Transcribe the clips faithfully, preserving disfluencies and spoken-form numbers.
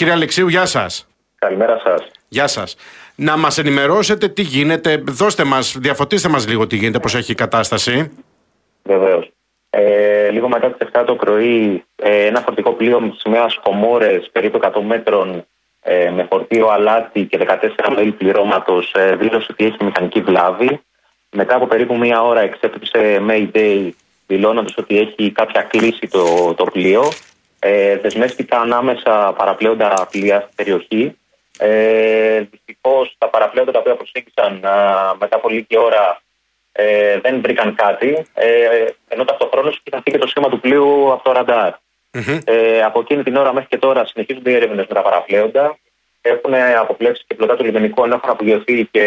κύριε Αλεξίου, γεια σας. Καλημέρα σας. Γεια σας. Να μας ενημερώσετε τι γίνεται, δώστε μας, διαφωτίστε μας λίγο τι γίνεται, πώς έχει η κατάσταση. Βεβαίως. Ε, λίγο μετά τις εφτά το πρωί, ε, ένα φορτικό πλοίο με τη σημαία Κομόρες, περίπου εκατό μέτρων, ε, με φορτίο αλάτι και δεκατέσσερα μέλη πληρώματος, ε, δήλωσε ότι έχει μηχανική βλάβη. Μετά από περίπου μία ώρα εξέπτυψε Mayday, δηλώνοντας ότι έχει κάποια κλίση το, το πλοίο. Ε, δεσμεύτηκαν ανάμεσα παραπλέοντα πλοία στην περιοχή. Ε, δυστυχώς τα παραπλέοντα τα οποία προσέγγισαν α, μετά από λίγη ώρα ε, δεν βρήκαν κάτι, ε, ενώ ταυτοχρόνως είχαν φύγει το σχήμα του πλοίου από το ραντάρ. Mm-hmm. Ε, από εκείνη την ώρα μέχρι και τώρα συνεχίζονται οι έρευνες με τα παραπλέοντα. Έχουν αποπλέψει και πλωτά του λιμενικού, ενώ έχουν απογειωθεί και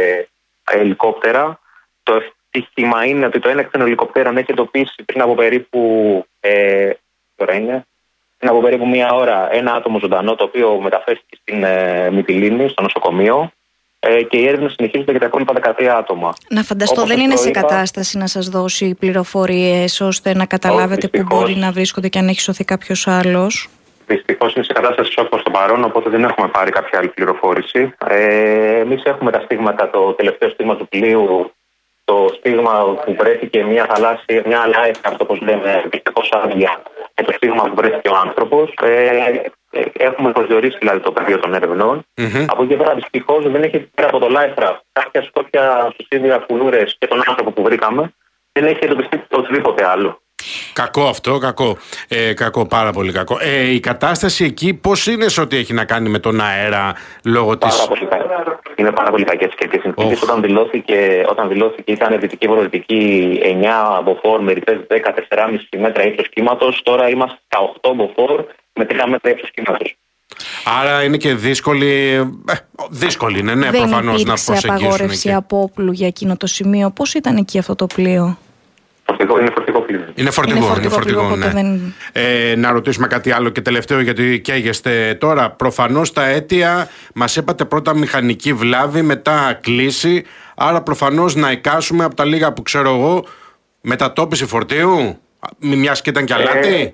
ελικόπτερα. Το ευτύχημα είναι ότι το ένα εκ των ελικοπτέρων έχει εντοπίσει πριν από περίπου. Ε, τώρα είναι. Πριν από περίπου μία ώρα ένα άτομο ζωντανό, το οποίο μεταφέρθηκε στην ε, Μυτιλήνη, στο νοσοκομείο, ε, και οι έρευνες συνεχίζονται για τα υπόλοιπα δεκατρία άτομα. Να φανταστώ, Όπως δεν είναι σε είπα, κατάσταση να σας δώσει πληροφορίες ώστε να καταλάβετε που μπορεί να βρίσκονται και αν έχει σωθεί κάποιος άλλος. Δυστυχώς είναι σε κατάσταση σοκ προς το παρόν, οπότε δεν έχουμε πάρει κάποια άλλη πληροφόρηση. Ε, εμείς έχουμε τα στίγματα, το τελευταίο στίγμα του πλοίου, το στίγμα που βρέθηκε μια θαλάσσια, μια λάιφα, όπως λέμε, δυστυχώς άδεια, και το στίγμα που βρέθηκε ο άνθρωπος. Ε, έχουμε προσδιορίσει δηλαδή το πεδίο των ερευνών. Mm-hmm. Από εκεί πέρα δυστυχώς δεν έχει, πέρα από το λάιφρα, κάποια σκόπια στους ίδια φουλούρες και τον άνθρωπο που βρήκαμε, δεν έχει εντοπιστεί οτιδήποτε άλλο. Κακό αυτό, κακό. Ε, κακό, πάρα πολύ κακό. Ε, η κατάσταση εκεί πώς είναι σε ό,τι έχει να κάνει με τον αέρα λόγω πάρα της... Πολύ είναι πάρα πολύ κακές και οι συνθήκες. Όταν δηλώθηκε, όταν δηλώθηκε ήταν δυτική βορειοδυτική εννιά μποφόρ με ρηπές δέκα με τέσσερα κόμμα πέντε μέτρα ύψος κύματος. Τώρα είμαστε στα οκτώ μποφόρ με τρία μέτρα ύψος κύματος. Άρα είναι και δύσκολη. Ε, δύσκολη είναι, ναι, δεν προφανώς να προσεγγίσουν. Δεν υπήρξε απαγόρευση από όπλου για εκείνο το σημείο. Πώς ήταν εκεί αυτό το πλοίο? Φορτικό, είναι φορτικό πλοίο. Είναι φορτικό, είναι φορτικό, είναι φορτικό πλοίο, ναι. δεν... ε, να ρωτήσουμε κάτι άλλο και τελευταίο, γιατί καίγεστε τώρα. Προφανώς τα αίτια, μας είπατε πρώτα μηχανική βλάβη, μετά κλίση. Άρα προφανώς να εικάσουμε από τα λίγα που ξέρω εγώ, μετατόπιση φορτίου, μιας και ήταν και αλάτι.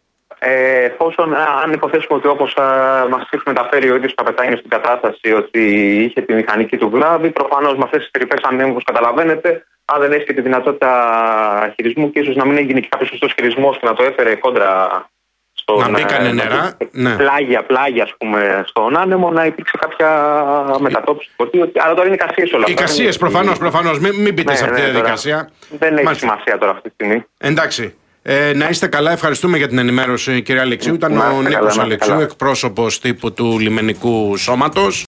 Ε, εφόσον, αν υποθέσουμε ότι όπως μας έχει μεταφέρει ο ίδιος καπετάνιος στην κατάσταση, ότι είχε τη μηχανική του βλάβη, προφανώς με αυτές τις περιπέτειες ανέμβους, καταλαβαίνετε, αν δεν έχει και τη δυνατότητα χειρισμού και ίσως να μην έγινε και κάποιος σωστός χειρισμός και να το έφερε κόντρα στον, να μπήκανε νερά, ναι. πλάγια, πλάγια ας πούμε, στον άνεμο, να υπήρξε κάποια μετατόπιση του φορτίου. Αλλά τώρα είναι εικασίες όλα αυτά. Εικασίες προφανώς, προφανώς. Μην, μην μπείτε ναι, σε αυτή τη ναι, διαδικασία. Δεν έχει Μάλιστα. σημασία τώρα αυτή τη στιγμή. Εντάξει. Ε, να είστε καλά, ευχαριστούμε για την ενημέρωση, κύριε Αλεξίου. Ήταν να, ο Νίκος καλά, Αλεξίου, εκπρόσωπος τύπου του Λιμενικού Σώματος.